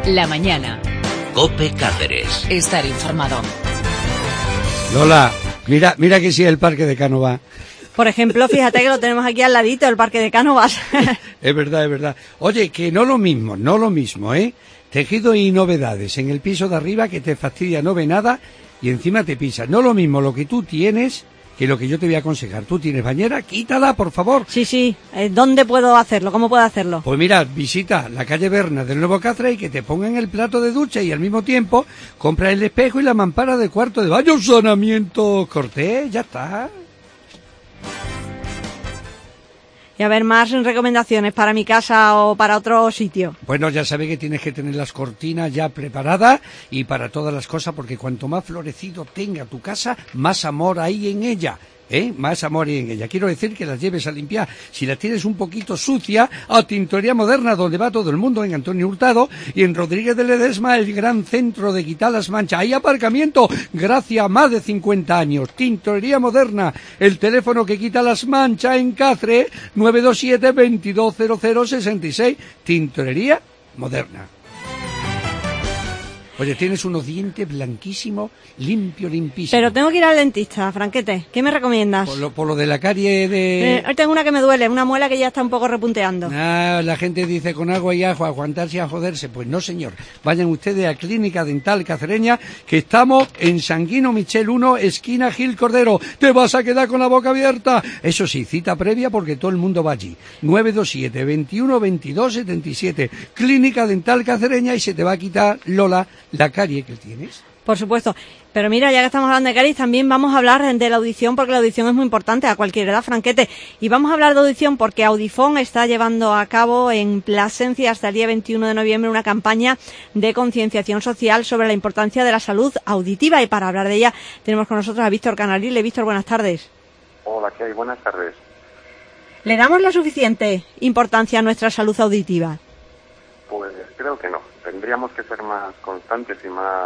La mañana. COPE Cáceres. Estar informado. Lola, mira que sí el Parque de Cánovas. Por ejemplo, fíjate que lo tenemos aquí al ladito, el Parque de Cánovas. Es verdad. Oye, que no lo mismo, ¿eh? Tejido y novedades en el piso de arriba que te fastidia, no ve nada y encima te pisa. No lo mismo lo que tú tienes que lo que yo te voy a aconsejar. Tú tienes bañera, quítala, por favor. Sí. ¿Dónde puedo hacerlo? ¿Cómo puedo hacerlo? Pues mira, visita la calle Berna del Nuevo Cáceres y que te pongan el plato de ducha y al mismo tiempo compra el espejo y la mampara de cuarto de baño. Saneamiento Cortés, ya está. Y a ver, más recomendaciones para mi casa o para otro sitio. Bueno, ya sabes que tienes que tener las cortinas ya preparadas y para todas las cosas, porque cuanto más florecido tenga tu casa, más amor hay en ella. Más amor hay en ella. Quiero decir que las lleves a limpiar. Si las tienes un poquito sucia, a Tintorería Moderna, donde va todo el mundo, en Antonio Hurtado, y en Rodríguez de Ledesma, el gran centro de quitar las manchas. Hay aparcamiento, gracias a más de 50 años. Tintorería Moderna, el teléfono que quita las manchas en Cáceres, 927-220066. Tintorería Moderna. Oye, tienes unos dientes blanquísimos, limpísimos. Pero tengo que ir al dentista, Franquete. ¿Qué me recomiendas? Por lo de la carie de... Hoy tengo una que me duele, una muela que ya está un poco repunteando. La gente dice con agua y ajo, aguantarse y a joderse. Pues no, señor. Vayan ustedes a Clínica Dental Cacereña, que estamos en Sanguino Michel 1, esquina Gil Cordero. Te vas a quedar con la boca abierta. Eso sí, cita previa porque todo el mundo va allí. 927-21-22-77. Clínica Dental Cacereña y se te va a quitar, Lola, la carie que tienes. Por supuesto. Pero mira, ya que estamos hablando de caries, también vamos a hablar de la audición, porque la audición es muy importante a cualquier edad, Franquete. Y vamos a hablar de audición porque Audifón está llevando a cabo en Plasencia hasta el día 21 de noviembre una campaña de concienciación social sobre la importancia de la salud auditiva. Y para hablar de ella tenemos con nosotros a Víctor Canarile. Víctor, buenas tardes. Hola, ¿qué hay? Buenas tardes. ¿Le damos la suficiente importancia a nuestra salud auditiva? Pues creo que no. Tendríamos que ser más constantes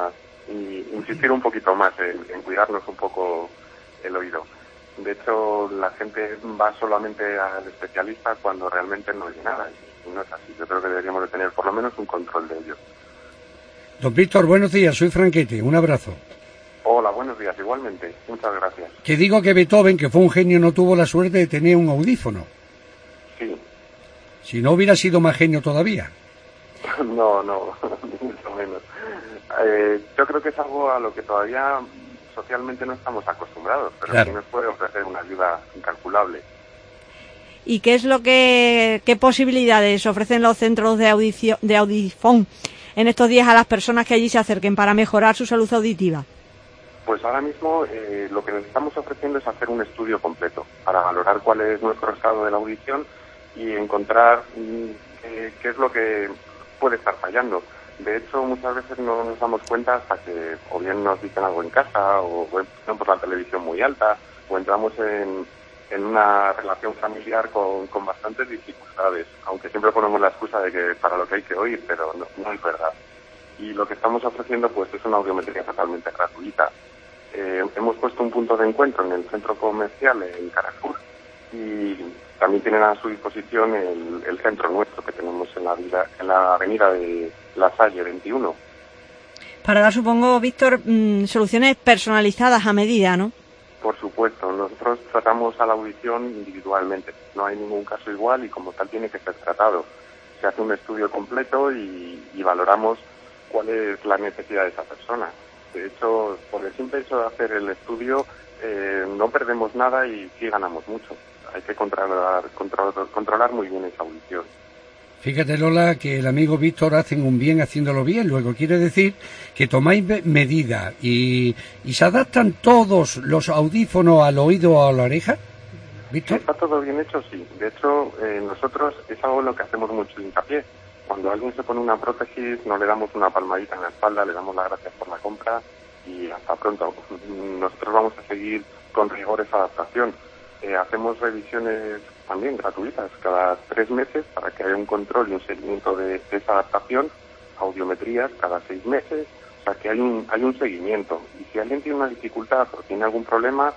y insistir un poquito más en cuidarnos un poco el oído. De hecho, la gente va solamente al especialista cuando realmente no oye nada, y no es así. Yo creo que deberíamos de tener por lo menos un control de ello. Don Víctor, buenos días, soy Franquete, un abrazo. Hola, buenos días, igualmente. Muchas gracias. Que digo que Beethoven, que fue un genio, no tuvo la suerte de tener un audífono. Sí. Si no, hubiera sido más genio todavía. No, mucho menos. Yo creo que es algo a lo que todavía socialmente no estamos acostumbrados, pero claro, sí nos puede ofrecer una ayuda incalculable. ¿Y qué posibilidades ofrecen los centros de Audifón en estos días a las personas que allí se acerquen para mejorar su salud auditiva? Pues ahora mismo lo que nos estamos ofreciendo es hacer un estudio completo para valorar cuál es nuestro estado de la audición y encontrar qué es lo que puede estar fallando. De hecho, muchas veces no nos damos cuenta hasta que o bien nos dicen algo en casa o por la televisión muy alta o entramos en una relación familiar con bastantes dificultades, aunque siempre ponemos la excusa de que para lo que hay que oír, pero no es verdad. Y lo que estamos ofreciendo pues es una audiometría totalmente gratuita. Hemos puesto un punto de encuentro en el centro comercial en Carrefour y también tienen a su disposición el centro nuestro que tenemos en la avenida de La Salle 21. Para dar, supongo, Víctor, soluciones personalizadas a medida, ¿no? Por supuesto, nosotros tratamos a la audición individualmente. No hay ningún caso igual y como tal tiene que ser tratado. Se hace un estudio completo y valoramos cuál es la necesidad de esa persona. De hecho, por el simple hecho de hacer el estudio, no perdemos nada y sí ganamos mucho. Hay que controlar muy bien esa audición. Fíjate, Lola, que el amigo Víctor hacen un bien haciéndolo bien. Luego quiere decir que tomáis medidas y se adaptan todos los audífonos al oído o a la oreja. ¿Víctor? ¿Está todo bien hecho? Sí. De hecho, nosotros es algo en lo que hacemos mucho hincapié. Cuando alguien se pone una prótesis, no le damos una palmadita en la espalda, le damos las gracias por la compra y hasta pronto. Nosotros vamos a seguir con rigor esa adaptación. Hacemos revisiones también gratuitas cada 3 meses para que haya un control y un seguimiento de esa adaptación, audiometrías cada 6 meses, o sea que hay un seguimiento. Y si alguien tiene una dificultad o tiene algún problema,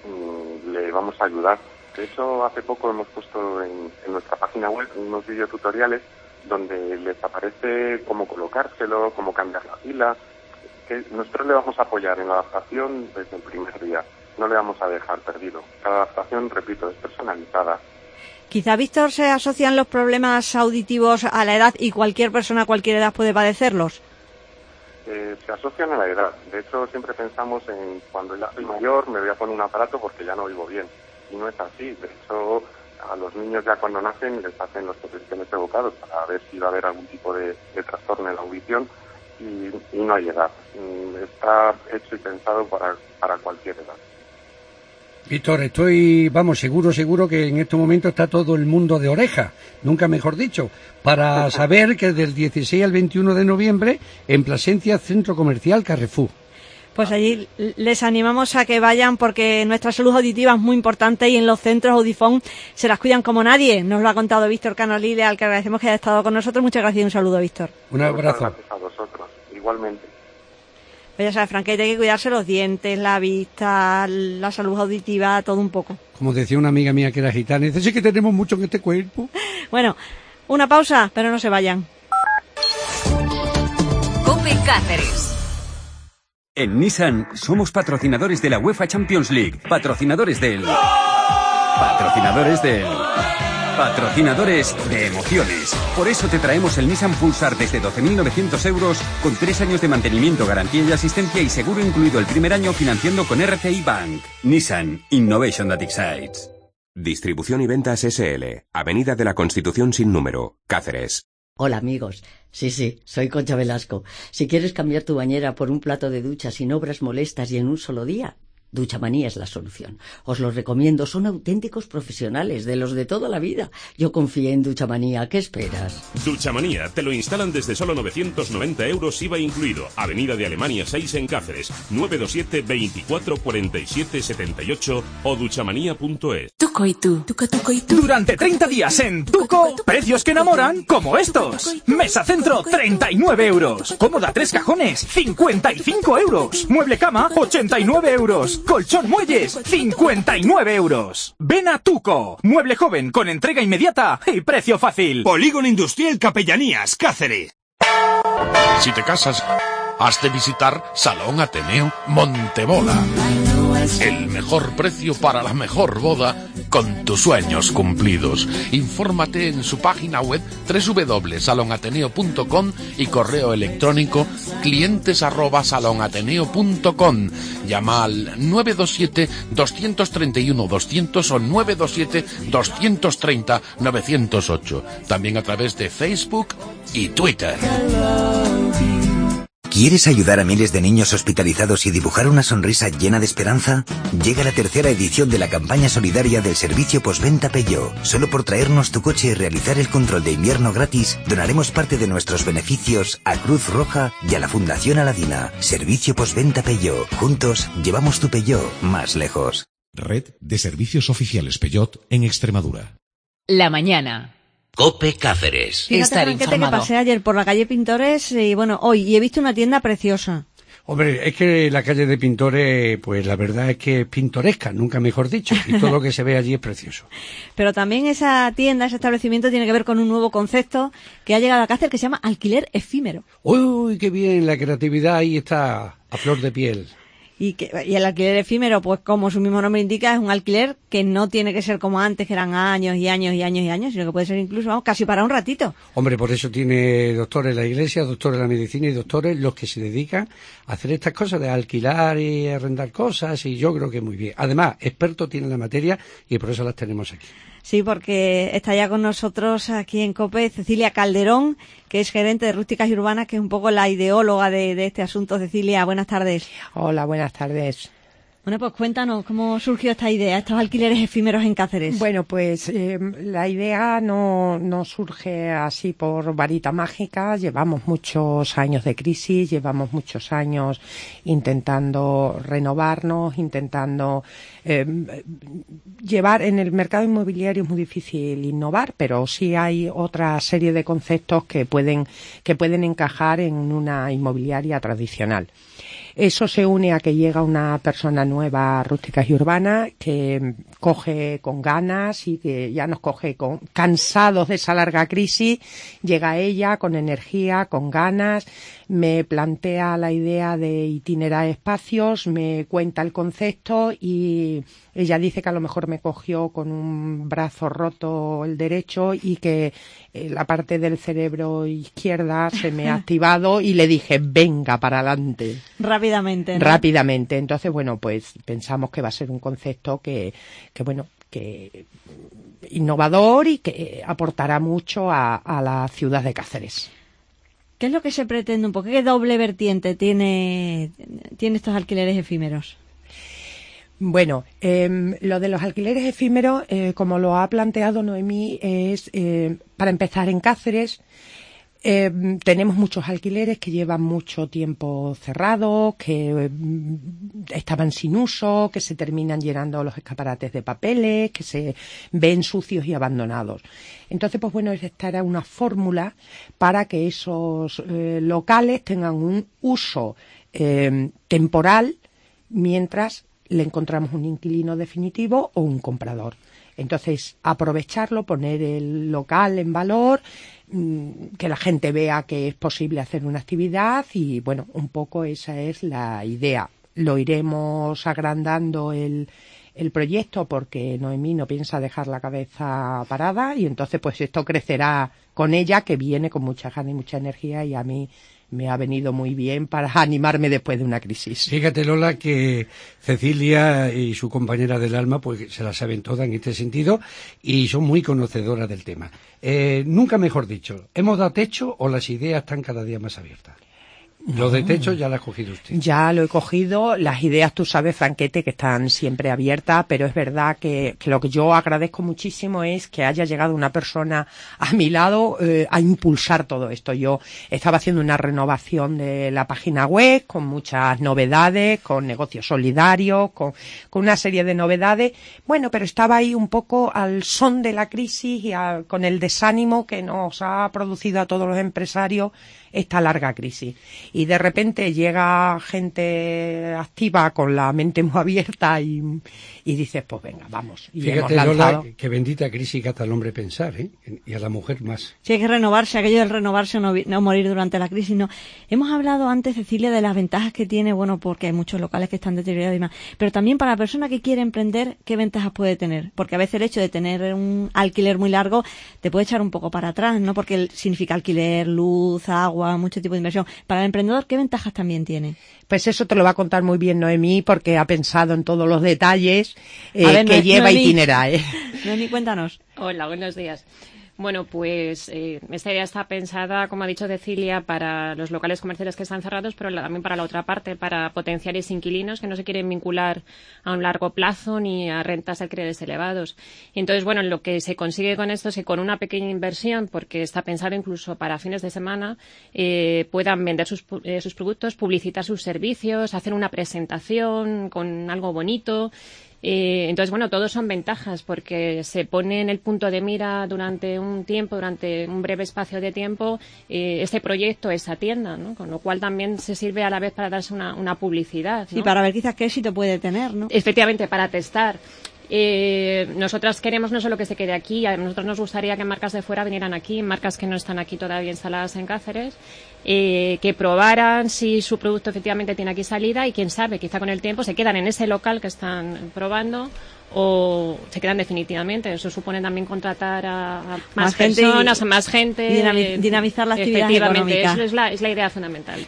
le vamos a ayudar. De hecho, hace poco hemos puesto en nuestra página web unos videotutoriales donde les aparece cómo colocárselo, cómo cambiar la pila, que nosotros le vamos a apoyar en la adaptación desde el primer día, no le vamos a dejar perdido. Cada adaptación, repito, es personalizada. Quizá, Víctor, se asocian los problemas auditivos a la edad y cualquier persona a cualquier edad puede padecerlos. Se asocian a la edad. De hecho, siempre pensamos en cuando ya soy mayor me voy a poner un aparato porque ya no oigo bien. Y no es así. De hecho, a los niños ya cuando nacen les hacen los protecciones evocados para ver si va a haber algún tipo de trastorno en la audición y no hay edad. Está hecho y pensado para cualquier edad. Víctor, estoy, seguro que en este momento está todo el mundo de oreja, nunca mejor dicho, para saber que del 16 al 21 de noviembre en Plasencia, Centro Comercial Carrefour. Pues allí les animamos a que vayan porque nuestra salud auditiva es muy importante y en los centros Audifón se las cuidan como nadie. Nos lo ha contado Víctor Canolile, al que agradecemos que haya estado con nosotros. Muchas gracias y un saludo, Víctor. Un abrazo. Muchas gracias a vosotros, igualmente. Pues ya sabes, Franquete, hay que cuidarse los dientes, la vista, la salud auditiva, todo un poco. Como decía una amiga mía que era gitana, dice, sí que tenemos mucho en este cuerpo. Bueno, una pausa, pero no se vayan. COPE Cáceres. En Nissan somos patrocinadores de la UEFA Champions League, patrocinadores de emociones. Por eso te traemos el Nissan Pulsar desde 12.900 euros con 3 años de mantenimiento, garantía y asistencia y seguro incluido el primer año financiando con RCI Bank. Nissan Innovation that excites. Distribución y ventas SL, Avenida de la Constitución sin número, Cáceres. Hola amigos, sí, soy Concha Velasco. Si quieres cambiar tu bañera por un plato de ducha sin obras molestas y en un solo día, Duchamanía es la solución. Os lo recomiendo, son auténticos profesionales, de los de toda la vida. Yo confié en Duchamanía, ¿qué esperas? Duchamanía, te lo instalan desde solo 990 euros IVA incluido. Avenida de Alemania 6 en Cáceres, 927 24 47 78 o duchamanía.es. Tuco y tú. Durante 30 días en Tuco, precios que enamoran como estos. Mesa centro, 39 euros. Cómoda 3 cajones, 55 euros. Mueble cama, 89 euros. Colchón muelles, 59 euros. Ven a Tuco. Mueble joven con entrega inmediata y precio fácil. Polígono Industrial Capellanías, Cáceres. Si te casas, has de visitar Salón Ateneo Monteboda. El mejor precio para la mejor boda con tus sueños cumplidos. Infórmate en su página web www.salonateneo.com y correo electrónico clientes@salonateneo.com. Llama al 927 231 200 o 927 230 908. También a través de Facebook y Twitter. ¿Quieres ayudar a miles de niños hospitalizados y dibujar una sonrisa llena de esperanza? Llega la tercera edición de la campaña solidaria del servicio postventa Peugeot. Solo por traernos tu coche y realizar el control de invierno gratis, donaremos parte de nuestros beneficios a Cruz Roja y a la Fundación Aladina. Servicio postventa Peugeot. Juntos llevamos tu Peugeot más lejos. Red de Servicios Oficiales Peugeot en Extremadura. La mañana. COPE Cáceres. Fíjate, que pasé ayer por la calle Pintores y hoy y he visto una tienda preciosa. Hombre, es que la calle de Pintores, pues la verdad es que es pintoresca, nunca mejor dicho, y todo lo que se ve allí es precioso. Pero también esa tienda, ese establecimiento tiene que ver con un nuevo concepto que ha llegado a Cáceres que se llama alquiler efímero. Uy, qué bien, la creatividad ahí está a flor de piel. Y el alquiler efímero, pues como su mismo nombre indica, es un alquiler que no tiene que ser como antes, que eran años y años y años y años, sino que puede ser incluso, casi para un ratito. Hombre, por eso tiene doctores la Iglesia, doctores la medicina y doctores los que se dedican a hacer estas cosas, de alquilar y arrendar cosas, y yo creo que muy bien. Además, expertos tienen la materia y por eso las tenemos aquí. Sí, porque está ya con nosotros aquí en COPE Cecilia Calderón, que es gerente de Rústicas y Urbanas, que es un poco la ideóloga de este asunto. Cecilia, buenas tardes. Hola, buenas tardes. Bueno, pues cuéntanos cómo surgió esta idea, estos alquileres efímeros en Cáceres. Bueno, pues la idea no surge así por varita mágica. Llevamos muchos años de crisis, llevamos muchos años intentando renovarnos, intentando llevar en el mercado inmobiliario. Es muy difícil innovar, pero sí hay otra serie de conceptos que pueden encajar en una inmobiliaria tradicional. Eso se une a que llega una persona nueva, rústica y urbana, que coge con ganas y que ya nos coge cansados de esa larga crisis. Llega ella con energía, con ganas, me plantea la idea de itinerar espacios, me cuenta el concepto y ella dice que a lo mejor me cogió con un brazo roto el derecho y que la parte del cerebro izquierda se me ha activado y le dije, venga para adelante. Rápidamente, ¿no? Rápidamente. Entonces, bueno, pues pensamos que va a ser un concepto que innovador y que aportará mucho a la ciudad de Cáceres. ¿Qué es lo que se pretende un poco? ¿Qué doble vertiente tiene estos alquileres efímeros? Bueno, lo de los alquileres efímeros, como lo ha planteado Noemí, es, para empezar, en Cáceres tenemos muchos alquileres que llevan mucho tiempo cerrados, que estaban sin uso, que se terminan llenando los escaparates de papeles, que se ven sucios y abandonados. Entonces, pues bueno, esta era una fórmula para que esos locales tengan un uso temporal mientras le encontramos un inquilino definitivo o un comprador. Entonces, aprovecharlo, poner el local en valor, que la gente vea que es posible hacer una actividad y, bueno, un poco esa es la idea. Lo iremos agrandando el proyecto porque Noemí no piensa dejar la cabeza parada y entonces pues esto crecerá con ella, que viene con mucha ganas y mucha energía, y a mí me ha venido muy bien para animarme después de una crisis. Fíjate, Lola, que Cecilia y su compañera del alma pues se la saben todas en este sentido y son muy conocedoras del tema. Nunca mejor dicho, ¿hemos dado techo o las ideas están cada día más abiertas? Lo de techo ya lo ha cogido usted. Ya lo he cogido. Las ideas, tú sabes, Franquete, que están siempre abiertas, pero es verdad que lo que yo agradezco muchísimo es que haya llegado una persona a mi lado a impulsar todo esto. Yo estaba haciendo una renovación de la página web con muchas novedades, con negocios solidarios, con una serie de novedades. Bueno, pero estaba ahí un poco al son de la crisis y con el desánimo que nos ha producido a todos los empresarios esta larga crisis. Y de repente llega gente activa con la mente muy abierta y dices, pues venga, vamos. Y fíjate, Lola, que bendita crisis que hasta al hombre pensar, y a la mujer más. Sí, hay que renovarse, aquello del renovarse, no morir durante la crisis, no. Hemos hablado antes, Cecilia, de las ventajas que tiene, bueno, porque hay muchos locales que están deteriorados y más, pero también para la persona que quiere emprender, ¿qué ventajas puede tener? Porque a veces el hecho de tener un alquiler muy largo te puede echar un poco para atrás, ¿no? Porque significa alquiler, luz, agua, mucho tipo de inversión. Para el emprendedor, ¿qué ventajas también tiene? Pues eso te lo va a contar muy bien Noemí, porque ha pensado en todos los detalles que lleva Noemí, Itinerar. Noemí, cuéntanos. Hola, buenos días. Bueno, pues esta idea está pensada, como ha dicho Cecilia, para los locales comerciales que están cerrados, pero también para la otra parte, para potenciales inquilinos que no se quieren vincular a un largo plazo ni a rentas de alquileres elevados. Y entonces, bueno, lo que se consigue con esto es que con una pequeña inversión, porque está pensado incluso para fines de semana, puedan vender sus productos, publicitar sus servicios, hacer una presentación con algo bonito. Entonces, bueno, todos son ventajas porque se pone en el punto de mira durante un tiempo, durante un breve espacio de tiempo, este proyecto, esa tienda, ¿no? Con lo cual también se sirve a la vez para darse una publicidad, ¿no? Sí, para ver quizás qué éxito puede tener, ¿no? Efectivamente, para testar. Nosotras queremos no solo que se quede aquí, a nosotros nos gustaría que marcas de fuera vinieran aquí, marcas que no están aquí todavía instaladas en Cáceres, que probaran si su producto efectivamente tiene aquí salida y quién sabe, quizá con el tiempo se quedan en ese local que están probando o se quedan definitivamente. Eso supone también contratar a más personas, a más gente. Y dinamizar la actividad económica. Eso es la idea fundamental.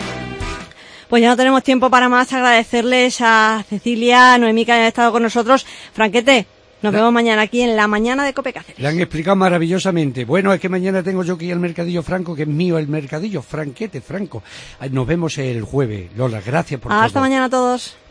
Pues ya no tenemos tiempo para más. Agradecerles a Cecilia, a Noemí que hayan estado con nosotros. Franquete, nos vemos mañana aquí en la mañana de COPE Cáceres. Le han explicado maravillosamente. Bueno, es que mañana tengo yo que ir al Mercadillo Franco, que es mío el Mercadillo, Franquete, Franco. Nos vemos el jueves. Lola, gracias por todo. Hasta mañana a todos.